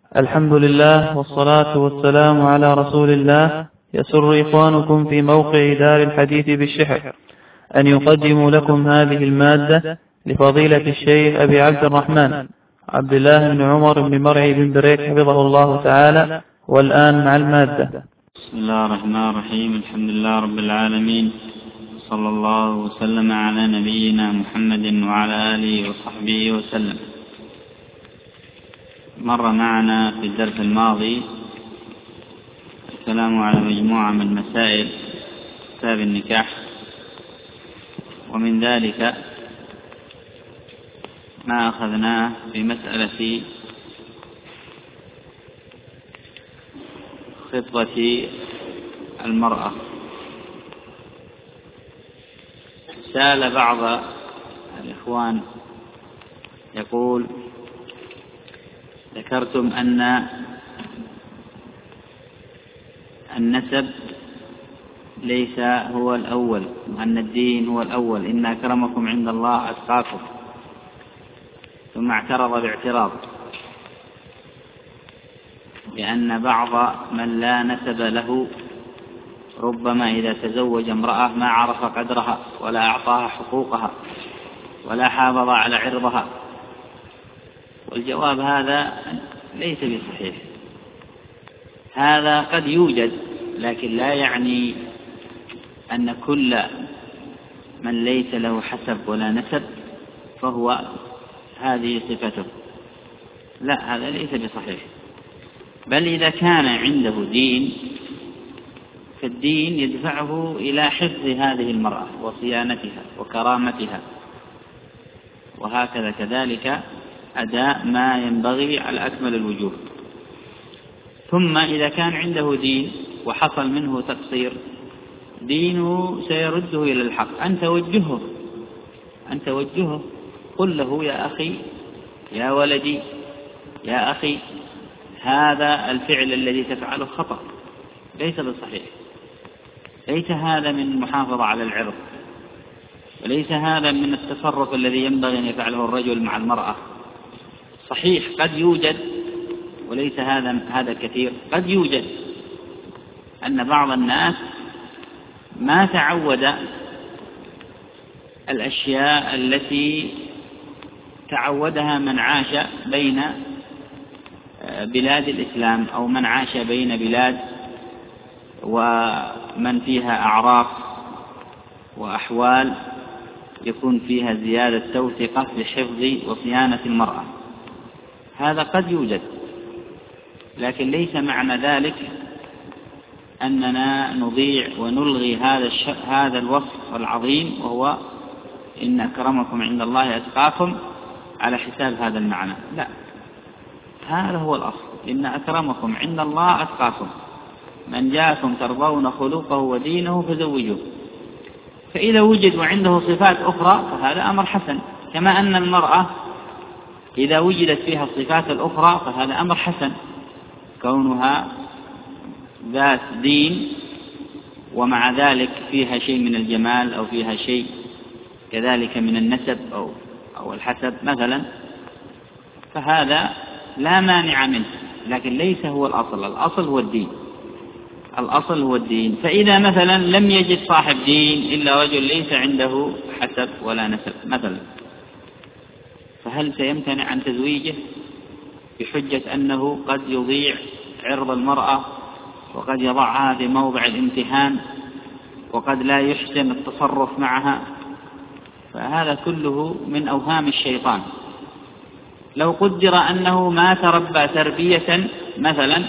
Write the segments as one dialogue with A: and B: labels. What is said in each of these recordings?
A: الحمد لله والصلاة والسلام على رسول الله. يسر إخوانكم في موقع دار الحديث بالشحر أن يقدموا لكم هذه المادة لفضيلة الشيخ أبي عبد الرحمن عبد الله بن عمر بن مرعي بن بريك حفظه الله تعالى. والآن مع المادة.
B: بسم الله الرحمن الرحيم. الحمد لله رب العالمين، صلى الله وسلم على نبينا محمد وعلى آله وصحبه وسلم. مر معنا في الدرس الماضي الكلام على مجموعة من مسائل كتاب النكاح، ومن ذلك ما أخذناه في مسألة خطبة المرأة. سأل بعض الإخوان يقول: ذكرتم أن النسب ليس هو الأول، وأن الدين هو الأول، إن أكرمكم عند الله أتقاكم. ثم اعترض باعتراض لأن بعض من لا نسب له ربما إذا تزوج امرأة ما عرف قدرها ولا أعطاها حقوقها ولا حافظ على عرضها. والجواب هذا ليس بصحيح. هذا قد يوجد، لكن لا يعني أن كل من ليس له حسب ولا نسب فهو هذه صفته. لا، هذا ليس بصحيح. بل إذا كان عنده دين فالدين يدفعه إلى حفظ هذه المرأة وصيانتها وكرامتها، وهكذا كذلك أداء ما ينبغي على أكمل الوجوه. ثم إذا كان عنده دين وحصل منه تقصير، دينه سيرده إلى الحق. أنت وجهه، قل له: يا أخي، يا ولدي، يا أخي، هذا الفعل الذي تفعله خطأ، ليس بالصحيح، ليس هذا من المحافظة على العرض، وليس هذا من التصرف الذي ينبغي أن يفعله الرجل مع المرأة. صحيح قد يوجد، وليس هذا كثير، قد يوجد أن بعض الناس ما تعود الأشياء التي تعودها من عاش بين بلاد الإسلام، أو من عاش بين بلاد ومن فيها أعراف وأحوال يكون فيها زيادة توثيقة لحفظ وصيانة المرأة. هذا قد يوجد، لكن ليس معنى ذلك أننا نضيع ونلغي هذا الوصف العظيم، وهو إن أكرمكم عند الله أتقاكم، على حساب هذا المعنى. لا، هذا هو الأصل، إن أكرمكم عند الله أتقاكم، من جاءكم ترضون خلقه ودينه فزوجوه. فإذا وجد وعنده صفات أخرى فهذا أمر حسن، كما أن المرأة إذا وجدت فيها الصفات الأخرى فهذا أمر حسن، كونها ذات دين ومع ذلك فيها شيء من الجمال أو فيها شيء كذلك من النسب أو الحسب مثلا، فهذا لا مانع منه، لكن ليس هو الأصل. الأصل هو الدين. فإذا مثلا لم يجد صاحب دين إلا رجل ليس عنده حسب ولا نسب مثلا، فهل سيمتنع عن تزويجه بحجة أنه قد يضيع عرض المرأة، وقد يضعها في موضع الامتحان، وقد لا يحسن التصرف معها؟ فهذا كله من أوهام الشيطان. لو قدر أنه ما تربى تربية مثلا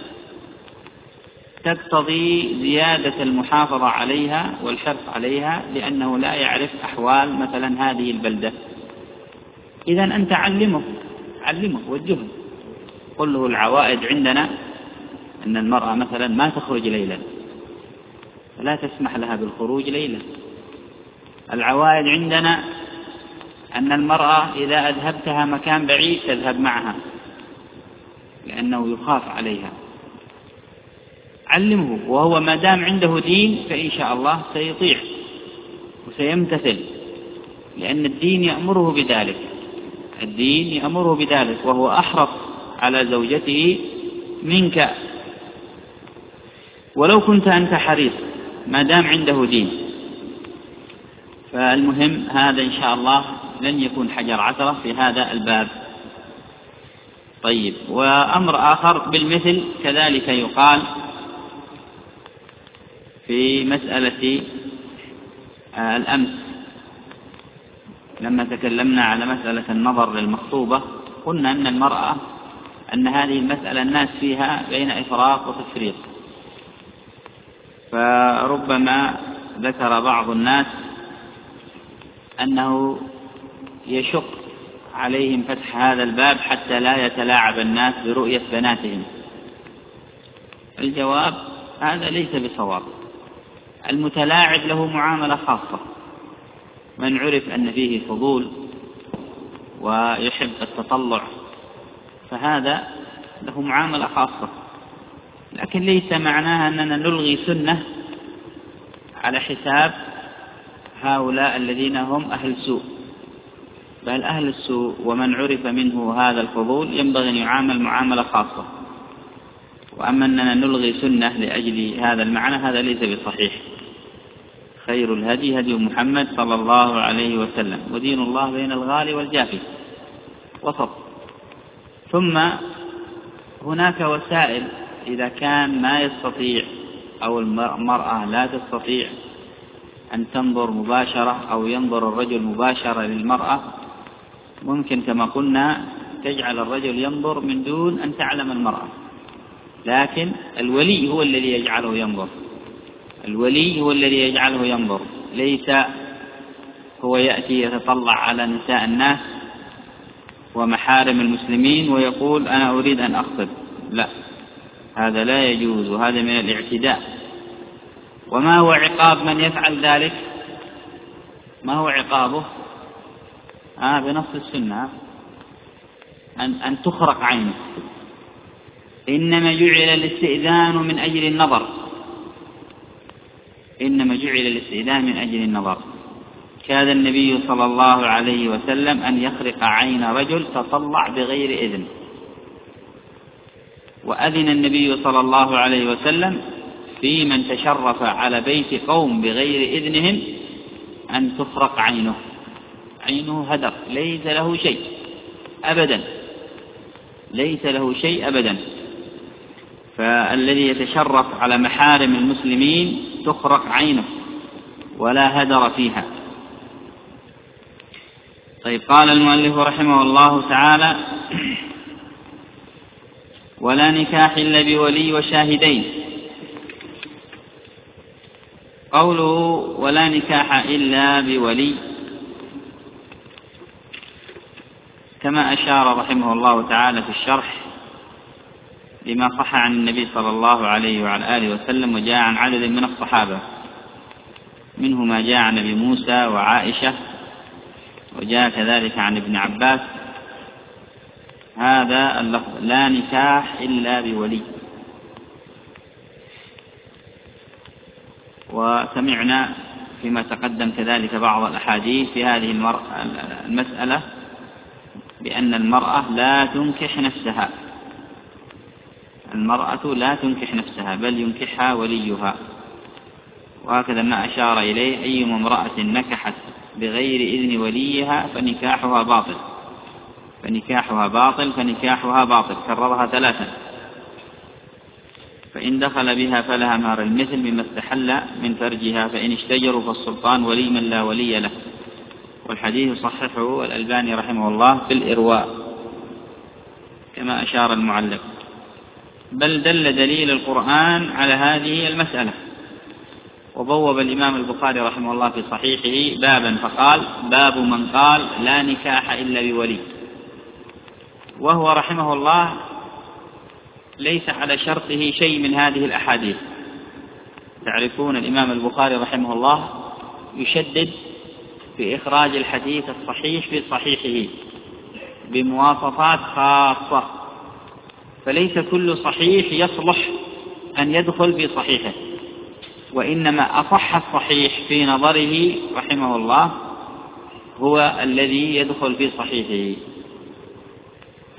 B: تقتضي زيادة المحافظة عليها والحرص عليها، لأنه لا يعرف أحوال مثلا هذه البلدة، إذا أنت علمه وجهه، قل له: العوائد عندنا أن المرأة مثلا ما تخرج ليلا، فلا تسمح لها بالخروج ليلا. العوائد عندنا أن المرأة إذا أذهبتها مكان بعيد تذهب معها، لأنه يخاف عليها. علمه، وهو ما دام عنده دين فإن شاء الله سيطيع وسيمتثل، لأن الدين يأمره بذلك، وهو أحرص على زوجته منك، ولو كنت أنت حريص ما دام عنده دين. فالمهم هذا إن شاء الله لن يكون حجر عثرة في هذا الباب. طيب، وأمر آخر بالمثل كذلك يقال في مسألة الأمس لما تكلمنا على مسألة النظر للمخطوبة، قلنا أن المرأة أن هذه المسألة الناس فيها بين إفراط وتفريط، فربما ذكر بعض الناس أنه يشق عليهم فتح هذا الباب حتى لا يتلاعب الناس برؤية بناتهم. الجواب هذا ليس بصواب. المتلاعب له معاملة خاصة، من عرف أن فيه فضول ويحب التطلع فهذا له معاملة خاصة، لكن ليس معناها أننا نلغي سنة على حساب هؤلاء الذين هم أهل سوء، بل أهل السوء ومن عرف منه هذا الفضول ينبغي أن يعامل معاملة خاصة. وأما أننا نلغي سنة لأجل هذا المعنى هذا ليس بصحيح. خير الهدي هدي محمد صلى الله عليه وسلم، ودين الله بين الغالي والجافي وسط. ثم هناك وسائل إذا كان ما يستطيع أو المرأة لا تستطيع أن تنظر مباشرة أو ينظر الرجل مباشرة للمرأة، ممكن كما قلنا تجعل الرجل ينظر من دون أن تعلم المرأة، لكن الولي هو الذي يجعله ينظر، الولي هو الذي يجعله ينظر، ليس هو يأتي يتطلع على نساء الناس ومحارم المسلمين ويقول أنا أريد أن أخطب، لا، هذا لا يجوز وهذا من الاعتداء. وما هو عقاب من يفعل ذلك؟ ما هو عقابه؟ بنص السنة أن تخرق عينه. إنما جعل الاستئذان من أجل النظر، إنما جعل الاستئذان من أجل النظر. كاد النبي صلى الله عليه وسلم أن يخرق عين رجل تطلع بغير إذن، وأذن النبي صلى الله عليه وسلم في من تشرف على بيت قوم بغير إذنهم أن تخرق عينه، عينه هدر ليس له شيء أبدا، ليس له شيء أبدا. فالذي يتشرف على محارم المسلمين تخرق عينه ولا هدر فيها. طيب، قال المؤلف رحمه الله تعالى: ولا نكاح إلا بولي وشاهدين. قوله ولا نكاح إلا بولي كما أشار رحمه الله تعالى في الشرح لما صح عن النبي صلى الله عليه وعلى آله وسلم وجاء عن عدد من الصحابة، منه ما جاء عن أبي موسى وعائشة، وجاء كذلك عن ابن عباس هذا اللفظ: لا نكاح إلا بولي. وسمعنا فيما تقدم كذلك بعض الأحاديث في هذه المسألة بأن المرأة لا تنكح نفسها، المرأة لا تنكح نفسها بل ينكحها وليها. وهكذا ما أشار إليه: أي امرأة نكحت بغير إذن وليها فنكاحها باطل، فنكاحها باطل، فنكاحها باطل، كررها 3. فإن دخل بها فلها مهر المثل مما استحل من فرجها، فإن اشتجروا فالسلطان ولي من لا ولي له. والحديث صححه الألباني رحمه الله في الإرواء كما أشار المعلق، بل دل دليل القرآن على هذه المسألة. وبوب الإمام البخاري رحمه الله في صحيحه بابا فقال: باب من قال لا نكاح إلا بولي. وهو رحمه الله ليس على شرطه شيء من هذه الأحاديث. تعرفون الإمام البخاري رحمه الله يشدد في إخراج الحديث الصحيح في صحيحه بمواصفات خاصة، فليس كل صحيح يصلح أن يدخل في صحيحه، وإنما أصح الصحيح في نظره رحمه الله هو الذي يدخل في صحيحه.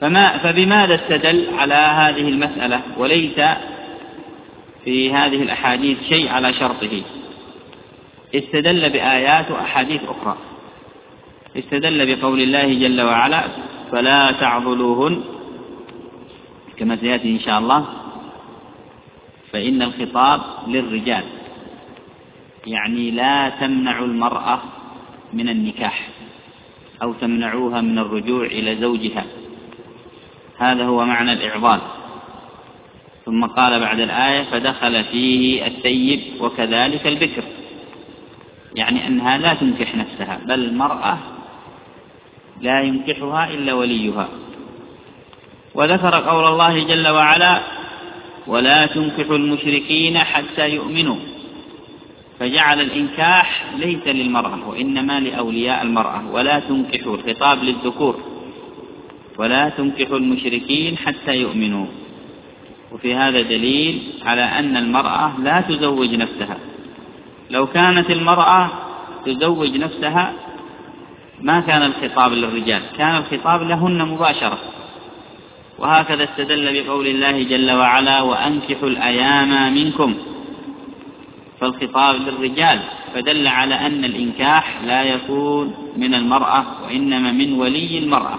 B: فبماذا استدل على هذه المسألة وليس في هذه الأحاديث شيء على شرطه؟ استدل بآيات وأحاديث أخرى. استدل بقول الله جل وعلا: فلا تعضلوهن، كما سيأتي إن شاء الله، فإن الخطاب للرجال، يعني لا تمنعوا المرأة من النكاح أو تمنعوها من الرجوع إلى زوجها، هذا هو معنى الإعضال. ثم قال بعد الآية: فدخل فيه الثيب وكذلك البكر، يعني أنها لا تنكح نفسها، بل المرأة لا ينكحها إلا وليها. وذكر قول الله جل وعلا: ولا تنكحوا المشركين حتى يؤمنوا، فجعل الإنكاح ليس للمرأة وإنما لأولياء المرأة. ولا تنكحوا، الخطاب للذكور، ولا تنكحوا المشركين حتى يؤمنوا. وفي هذا دليل على أن المرأة لا تزوج نفسها. لو كانت المرأة تزوج نفسها ما كان الخطاب للرجال، كان الخطاب لهن مباشرة. وهكذا استدل بقول الله جل وعلا: وأنكحوا الأيام منكم، فالخطاب للرجال، فدل على أن الإنكاح لا يكون من المرأة وإنما من ولي المرأة.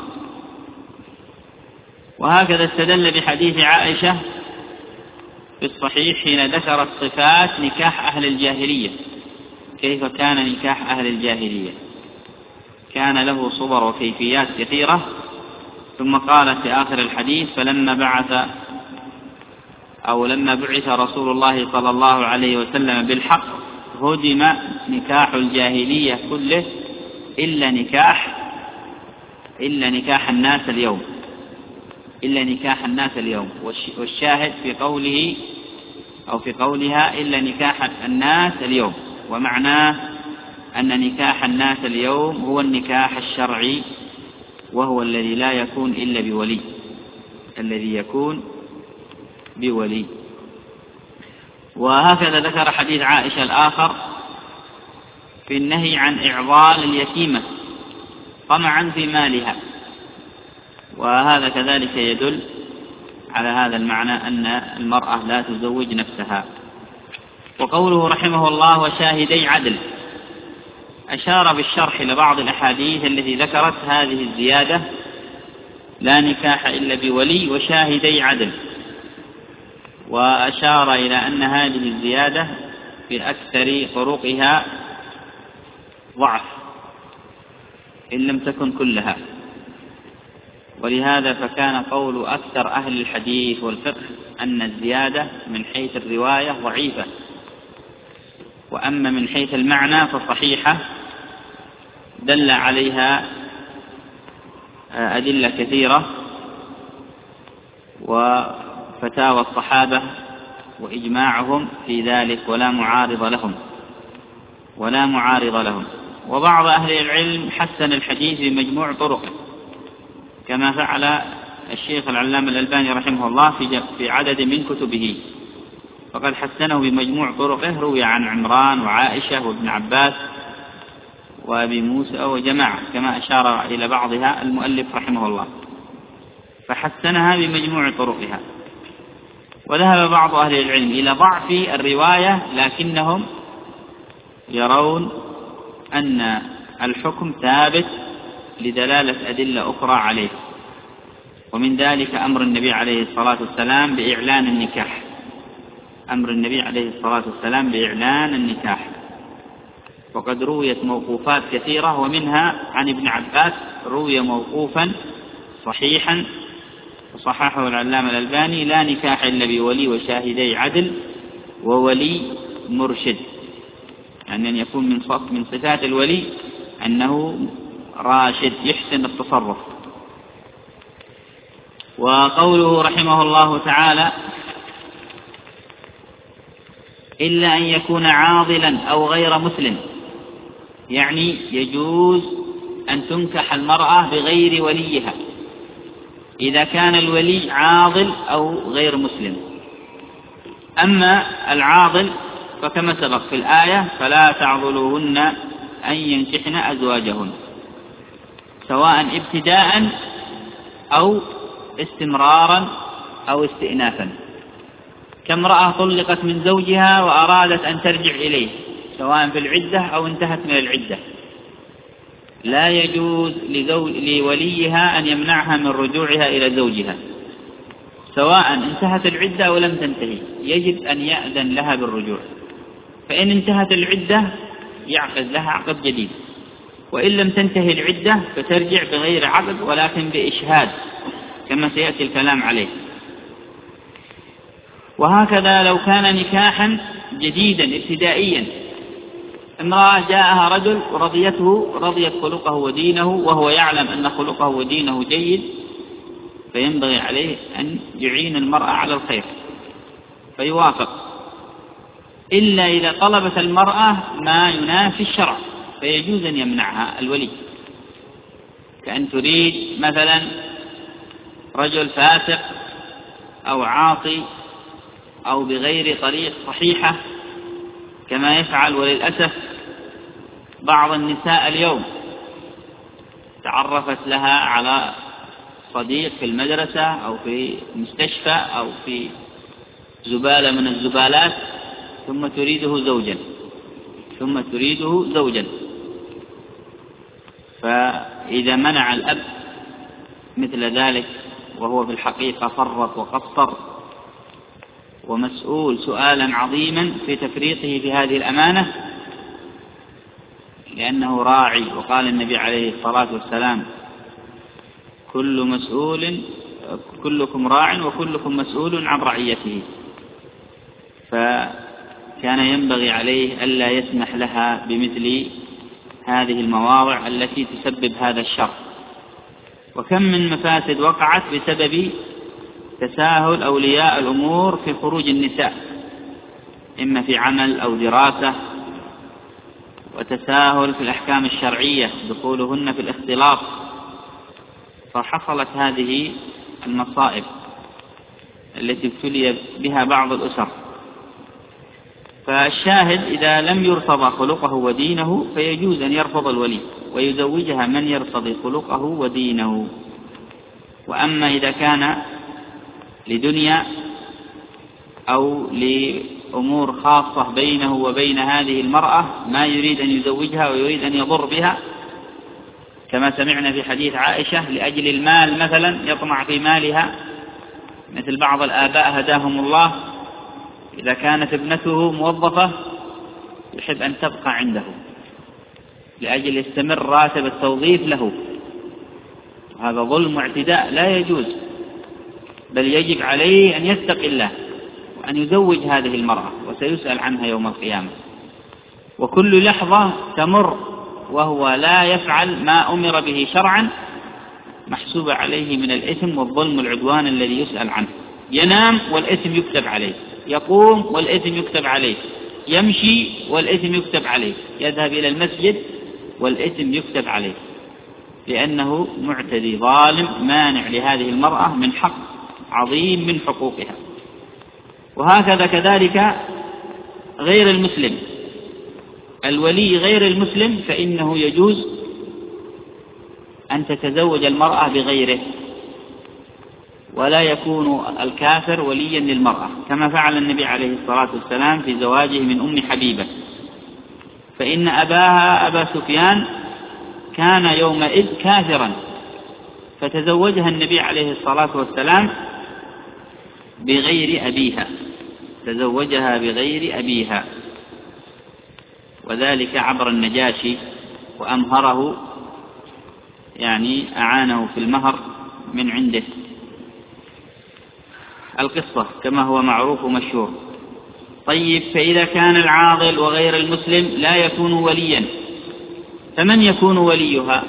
B: وهكذا استدل بحديث عائشة في الصحيح حين ذكرت صفات نكاح أهل الجاهلية، كيف كان نكاح أهل الجاهلية، كان له صور وكيفيات كثيرة. ثم قالت في آخر الحديث: لما بعث رسول الله صلى الله عليه وسلم بالحق هدم نكاح الجاهلية كله إلا نكاح الناس اليوم، إلا نكاح الناس اليوم. والشاهد في قوله أو في قولها: إلا نكاح الناس اليوم، ومعناه أن نكاح الناس اليوم هو النكاح الشرعي، وهو الذي لا يكون إلا بولي، الذي يكون بولي. وهكذا ذكر حديث عائشة الآخر في النهي عن إعضال اليتيمة طمعا في مالها، وهذا كذلك يدل على هذا المعنى أن المرأة لا تزوج نفسها. وقوله رحمه الله: وشاهدي عدل، أشار بالشرح إلى بعض الأحاديث التي ذكرت هذه الزيادة: لا نكاح إلا بولي وشاهدي عدل، وأشار إلى أن هذه الزيادة في أكثر طرقها ضعف إن لم تكن كلها. ولهذا فكان قول أكثر أهل الحديث والفقه أن الزيادة من حيث الرواية ضعيفة، وأما من حيث المعنى فصحيحة، دل عليها أدلة كثيرة وفتاوى الصحابة وإجماعهم في ذلك، ولا معارض لهم. وبعض أهل العلم حسن الحديث بمجموع طرقه، كما فعل الشيخ العلامة الألباني رحمه الله في عدد من كتبه، فقد حسنه بمجموع طرقه، روي عن عمران وعائشة وابن عباس وأبي موسى وجماعة، كما أشار إلى بعضها المؤلف رحمه الله، فحسنها بمجموع طرقها. وذهب بعض أهل العلم إلى ضعف الرواية، لكنهم يرون أن الحكم ثابت لدلالة أدلة أخرى عليه، ومن ذلك أمر النبي عليه الصلاة والسلام بإعلان النكاح، وقد رويت موقوفات كثيرة، ومنها عن ابن عباس روي موقوفا صحيحا وصححه العلامة الألباني: لا نكاح إلا بولي وشاهدي عدل وولي مرشد، يعني أن يكون من صفات الولي أنه راشد يحسن التصرف. وقوله رحمه الله تعالى: إلا أن يكون عاضلا أو غير مسلم، يعني يجوز أن تنكح المرأة بغير وليها إذا كان الولي عاضل أو غير مسلم. أما العاضل فكما سبق في الآية: فلا تعضلوهن أن ينكحن أزواجهن، سواء ابتداء أو استمرارا أو استئنافا، كامرأة طلقت من زوجها وأرادت أن ترجع إليه سواء في العدة أو انتهت من العدة، لا يجوز لوليها أن يمنعها من رجوعها إلى زوجها سواء انتهت العدة أو لم تنتهي، يجب أن يأذن لها بالرجوع. فإن انتهت العدة يعقد لها عقد جديد، وإن لم تنتهي العدة فترجع بغير عقد ولكن بإشهاد كما سيأتي الكلام عليه. وهكذا لو كان نكاحا جديدا ابتدائيا، امرأة جاءها رجل رضيت خلقه ودينه وهو يعلم أن خلقه ودينه جيد، فينبغي عليه أن يعين المرأة على الخير فيوافق، إلا إذا طلبت المرأة ما ينافي الشرع فيجوز أن يمنعها الولي، كأن تريد مثلا رجل فاسق أو عاصي أو بغير طريق صحيحة كما يفعل وللأسف بعض النساء اليوم، تعرفت لها على صديق في المدرسة أو في مستشفى أو في زبالة من الزبالات ثم تريده زوجا. فإذا منع الأب مثل ذلك وهو في الحقيقة فرط وقصر ومسؤول سؤالا عظيما في تفريطه في هذه الأمانة، لأنه راعي، وقال النبي عليه الصلاة والسلام كلكم راع وكلكم مسؤول عن رعيته، فكان ينبغي عليه ألا يسمح لها بمثل هذه المواضع التي تسبب هذا الشر. وكم من مفاسد وقعت بسبب تساهل أولياء الأمور في خروج النساء إما في عمل أو دراسة، وتساهل في الأحكام الشرعية دخولهن في الاختلاط، فحصلت هذه المصائب التي ابتلي بها بعض الأسر. فالشاهد إذا لم يرتضى خلقه ودينه فيجوز أن يرفض الولي ويزوجها من يرتضي خلقه ودينه. وأما إذا كان لدنيا أو لأمور خاصة بينه وبين هذه المرأة ما يريد أن يزوجها ويريد أن يضر بها، كما سمعنا في حديث عائشة لأجل المال مثلا يطمع في مالها، مثل بعض الآباء هداهم الله إذا كانت ابنته موظفة يحب أن تبقى عنده لأجل يستمر راتب التوظيف له، هذا ظلم واعتداء لا يجوز، بل يجب عليه أن يتقي الله وأن يزوج هذه المرأة وسيسأل عنها يوم القيامة. وكل لحظة تمر وهو لا يفعل ما أمر به شرعا محسوب عليه من الإثم والظلم والعدوان الذي يسأل عنه. ينام والإثم يكتب عليه، يقوم والإثم يكتب عليه، يمشي والإثم يكتب عليه، يذهب إلى المسجد والإثم يكتب عليه، لأنه معتدي ظالم مانع لهذه المرأة من حق عظيم من حقوقها. وهكذا كذلك غير المسلم، الولي غير المسلم فإنه يجوز أن تتزوج المرأة بغيره، ولا يكون الكافر وليا للمرأة كما فعل النبي عليه الصلاة والسلام في زواجه من أم حبيبة، فإن أباها أبا سفيان كان يومئذ كافرا فتزوجها النبي عليه الصلاة والسلام بغير أبيها، تزوجها بغير أبيها، وذلك عبر النجاشي وأمهره، يعني أعانه في المهر من عنده. القصة كما هو معروف ومشهور. طيب، فإذا كان العاضل وغير المسلم لا يكون وليا، فمن يكون وليها؟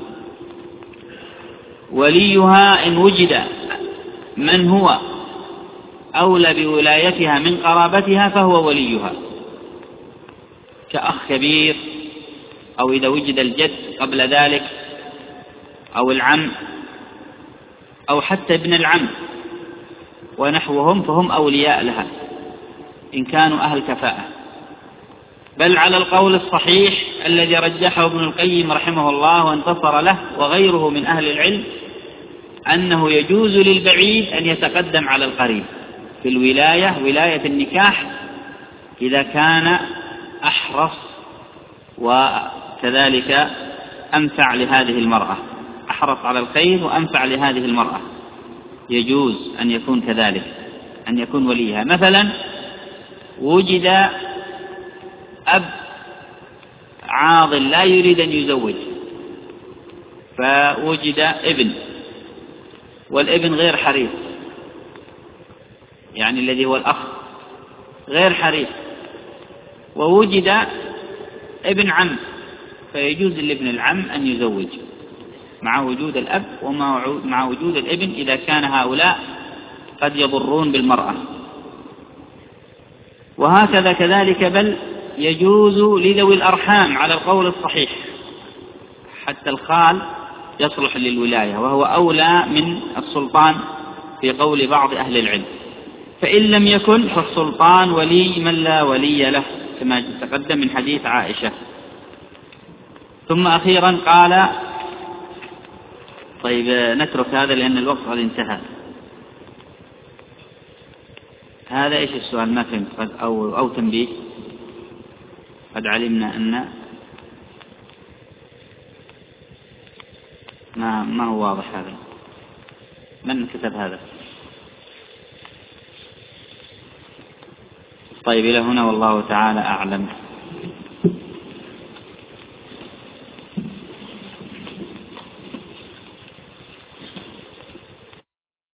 B: وليها إن وجد من هو أولى بولايتها من قرابتها فهو وليها، كأخ كبير، أو إذا وجد الجد قبل ذلك، أو العم، أو حتى ابن العم ونحوهم، فهم أولياء لها إن كانوا أهل كفاءة. بل على القول الصحيح الذي رجحه ابن القيم رحمه الله وانتصر له وغيره من أهل العلم، أنه يجوز للبعيد أن يتقدم على القريب في الولاية، ولاية النكاح، إذا كان أحرص وكذلك أنفع لهذه المرأة، أحرص على الخير وأنفع لهذه المرأة، يجوز أن يكون كذلك، أن يكون وليها. مثلا وجد أب عاضل لا يريد أن يزوج، فوجد ابن، والابن غير حريص، يعني الذي هو الأخ غير حريص، ووجد ابن عم، فيجوز لابن العم أن يزوج مع وجود الأب ومع وجود الابن، إذا كان هؤلاء قد يضرون بالمرأة. وهكذا كذلك، بل يجوز لذوي الأرحام على القول الصحيح، حتى الخال يصلح للولاية، وهو أولى من السلطان في قول بعض أهل العلم. فإن لم يكن فالسلطان ولي من لا ولي له، كما تقدم من حديث عائشة. ثم أخيرا قال، طيب نترك هذا لأن الوقت قد انتهى. هذا إيش السؤال؟ ما فهمت، أو تنبيه. قد علمنا أن ما هو واضح. هذا من كتب هذا؟ طيب إلى هنا والله تعالى أعلم.